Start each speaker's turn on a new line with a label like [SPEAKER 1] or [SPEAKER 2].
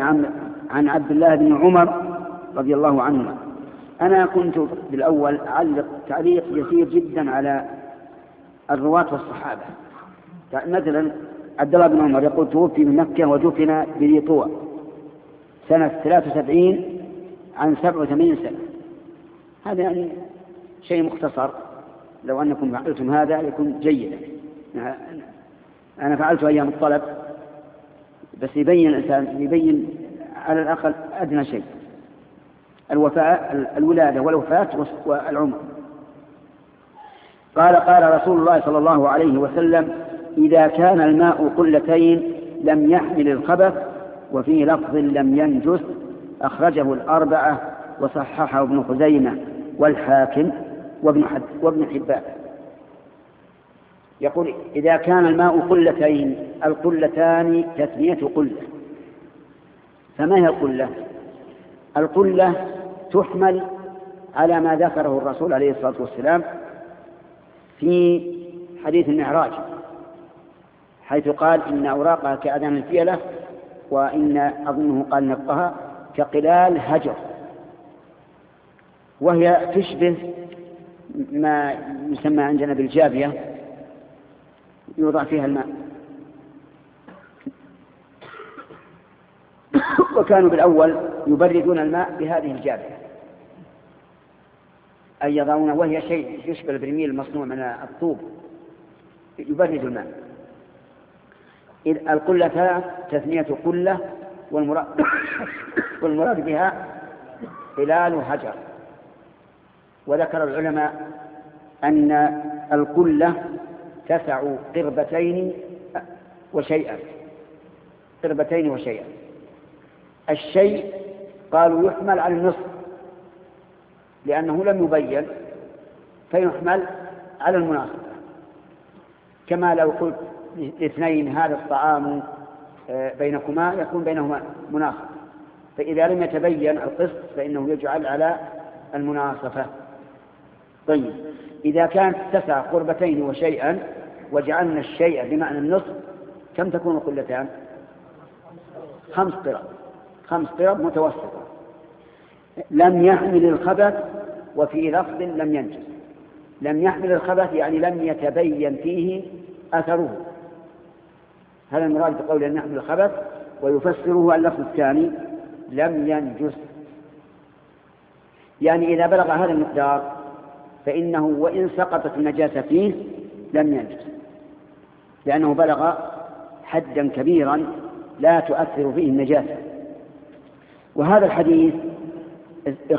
[SPEAKER 1] عن عبد الله بن عمر رضي الله عنهما. أنا كنت بالأول أعلق تعليق يسير جدا على الرواة والصحابة. مثلا عبد الله بن عمر يقول توفي من مكة ودفن بذي طوى سنة 73 عن 87 سنة. هذا يعني شيء مختصر، لو أنكم فعلتم هذا يكون جيدا. أنا فعلت أيام الطلب بس يبين الإنسان، يبين على الأقل أدنى شيء، الولادة والوفاة والعمر. قال رسول الله صلى الله عليه وسلم: إذا كان الماء قلتين لم يحمل الخبث، وفي لفظ لم ينجس. أخرجه الأربعة وصححه ابن خزيمة والحاكم وابن حبان. يقول: إذا كان الماء قلتين، القلتان تثنية قلة. فما هي القلة؟ القلة تحمل على ما ذكره الرسول عليه الصلاة والسلام في حديث المعراج، حيث قال: إن أوراقها كأذان الفيلة، وإن أظنه قال نقها كقلال هجر، وهي تشبه ما يسمى عندنا بالجابية، يوضع فيها الماء. وكانوا بالأول يبردون الماء بهذه الجابية، أي يضعون، وهي شيء يشبه البرميل المصنوع من الطوب، يبرد الماء. القلة تثنية قلة، والمراد بها قلال هجر. وذكر العلماء أن القلة تسع قربتين وشيئا. الشيء قالوا يحمل على النصف لأنه لم يبين، فيحمل على المناسبة، كما لو قلت الاثنين هذا الطعام بينكما، يكون بينهما مناسبة، فإذا لم يتبين القسط فإنه يجعل على المناسبة. طيب، إذا كانت تسع قربتين وشيئا وجعلنا الشيء بمعنى النصف، كم تكون قلتان؟ 5 قرب متوسطة. لم يحمل الخبث، وفي لفظ لم ينجس. لم يحمل الخبث يعني لم يتبين فيه أثره، هذا المراد بقول لم يحمل الخبث. ويفسره اللفظ الثاني لم ينجس، يعني إذا بلغ هذا المقدار فإنه وإن سقطت النجاسة فيه لم ينجس، لأنه بلغ حدا كبيرا لا تؤثر فيه النجاسة. وهذا الحديث